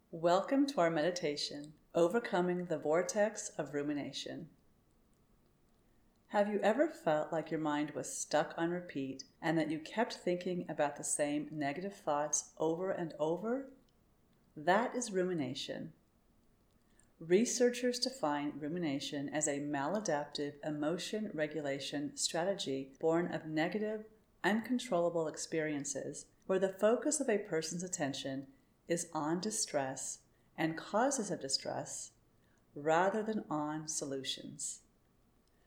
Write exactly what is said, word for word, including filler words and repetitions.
Welcome to our meditation, Overcoming the Vortex of Rumination. Have you ever felt like your mind was stuck on repeat and that you kept thinking about the same negative thoughts over and over? That is rumination. Researchers define rumination as a maladaptive emotion regulation strategy born of negative, uncontrollable experiences where the focus of a person's attention is on distress and causes of distress rather than on solutions.